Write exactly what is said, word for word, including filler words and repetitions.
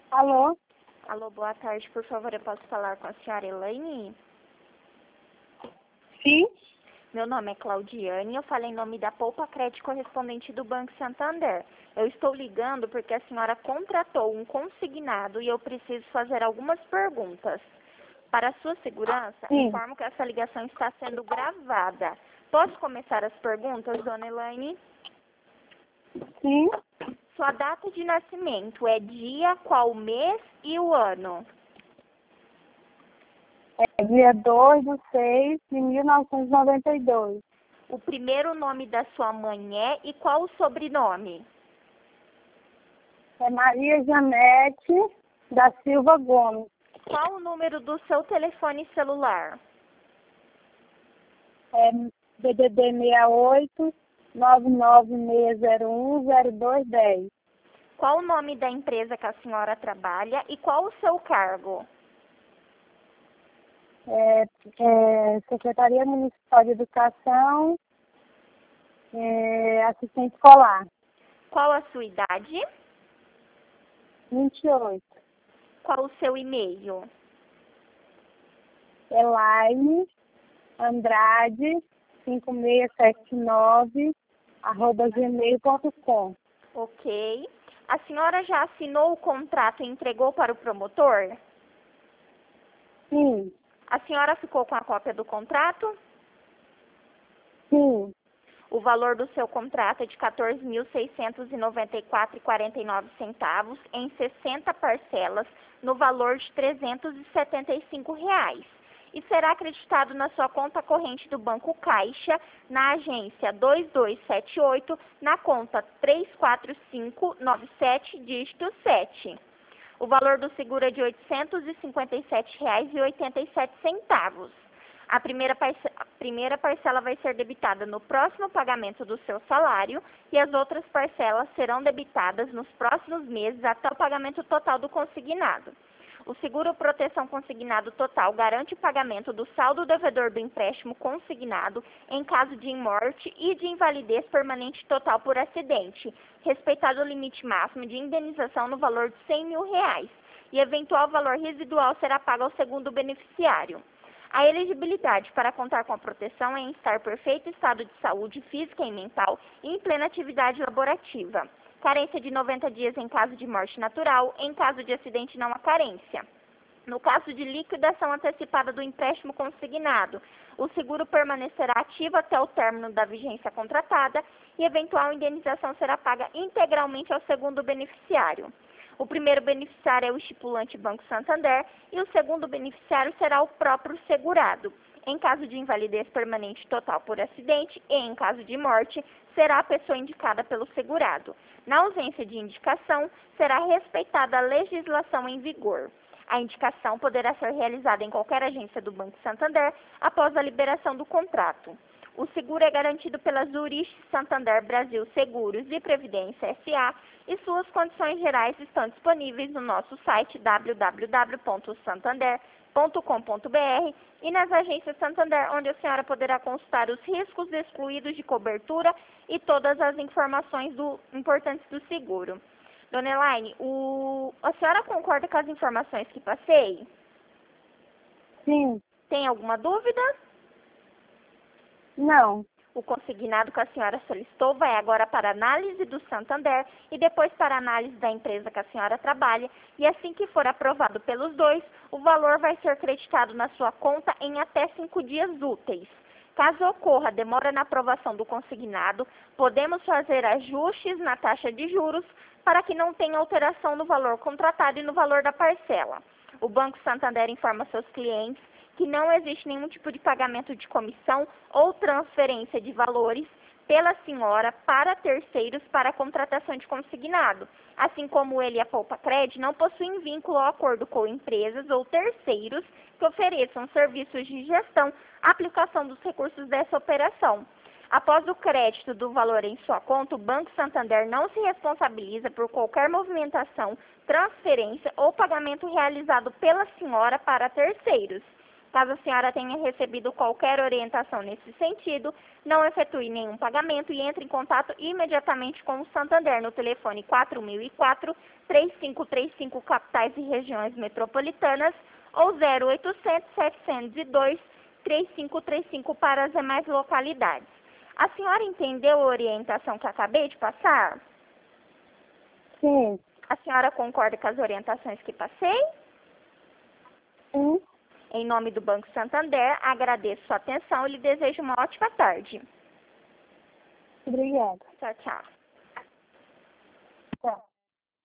Alô? Alô, boa tarde. Por favor, eu posso falar com a senhora Elaine? Sim? Meu nome é Claudiane e eu falo em nome da Poupa Crédito correspondente do Banco Santander. Eu estou ligando porque a senhora contratou um consignado e eu preciso fazer algumas perguntas. Para sua segurança, Sim. informo que essa ligação está sendo gravada. Posso começar as perguntas, dona Elaine? Sim? Sua data de nascimento é dia, qual mês e o ano? É dia dois de seis de mil novecentos e noventa e dois. O primeiro nome da sua mãe é e qual o sobrenome? É Maria Janete da Silva Gomes. Qual o número do seu telefone celular? É D D D seis oito, nove nove seis zero um, zero dois um zero. Qual o nome da empresa que a senhora trabalha e qual o seu cargo? É, é, Secretaria Municipal de Educação, é, assistente escolar, Qual a sua idade? vinte e oito. Qual o seu e-mail? Elaine Andrade cinco seis sete nove arroba gmail ponto com. Ok. A senhora já assinou o contrato e entregou para o promotor? Sim, A senhora ficou com a cópia do contrato? sim, O valor do seu contrato é de quatorze mil seiscentos e noventa e quatro reais e quarenta e nove centavos em sessenta parcelas no valor de trezentos e setenta e cinco reais. E será acreditado na sua conta corrente do Banco Caixa, na agência dois dois sete oito, na conta três quatro cinco nove sete, dígito sete. O valor do seguro é de oitocentos e cinquenta e sete reais e oitenta e sete centavos. A primeira, parce- a primeira parcela vai ser debitada no próximo pagamento do seu salário e as outras parcelas serão debitadas nos próximos meses até o pagamento total do consignado. O seguro proteção consignado total garante o pagamento do saldo devedor do empréstimo consignado em caso de morte e de invalidez permanente total por acidente, respeitado o limite máximo de indenização no valor de cem mil reais, e eventual valor residual será pago ao segundo beneficiário. A elegibilidade para contar com a proteção é em estar perfeito estado de saúde física e mental e em plena atividade laborativa. Carência de noventa dias em caso de morte natural, em caso de acidente não há carência. No caso de liquidação antecipada do empréstimo consignado, o seguro permanecerá ativo até o término da vigência contratada e eventual indenização será paga integralmente ao segundo beneficiário. O primeiro beneficiário é o estipulante Banco Santander e o segundo beneficiário será o próprio segurado. Em caso de invalidez permanente total por acidente e em caso de morte, será a pessoa indicada pelo segurado. Na ausência de indicação, será respeitada a legislação em vigor. A indicação poderá ser realizada em qualquer agência do Banco Santander após a liberação do contrato. O seguro é garantido pela Zurich Santander Brasil Seguros e Previdência S A e suas condições gerais estão disponíveis no nosso site w w w ponto santander ponto com ponto b r e nas agências Santander, onde a senhora poderá consultar os riscos excluídos de cobertura e todas as informações do, importantes do seguro. Dona Elaine, o, a senhora concorda com as informações que passei? sim, Tem alguma dúvida? não, O consignado que a senhora solicitou vai agora para análise do Santander e depois para análise da empresa que a senhora trabalha. E assim que for aprovado pelos dois, o valor vai ser creditado na sua conta em até cinco dias úteis. Caso ocorra demora na aprovação do consignado, podemos fazer ajustes na taxa de juros para que não tenha alteração no valor contratado e no valor da parcela. O Banco Santander informa seus clientes que não existe nenhum tipo de pagamento de comissão ou transferência de valores pela senhora para terceiros para a contratação de consignado, assim como ele e a Poupa Crédito não possuem vínculo ou acordo com empresas ou terceiros que ofereçam serviços de gestão, aplicação dos recursos dessa operação. Após o crédito do valor em sua conta, o Banco Santander não se responsabiliza por qualquer movimentação, transferência ou pagamento realizado pela senhora para terceiros. Caso a senhora tenha recebido qualquer orientação nesse sentido, não efetue nenhum pagamento e entre em contato imediatamente com o Santander no telefone quatro mil e quatro, três cinco três cinco capitais e regiões metropolitanas ou zero oitocentos, setecentos e dois, três cinco três cinco para as demais localidades. A senhora entendeu a orientação que acabei de passar? Sim. A senhora concorda com as orientações que passei? Sim. Em nome do Banco Santander, agradeço sua atenção e lhe desejo uma ótima tarde. Obrigada. Tchau, tchau.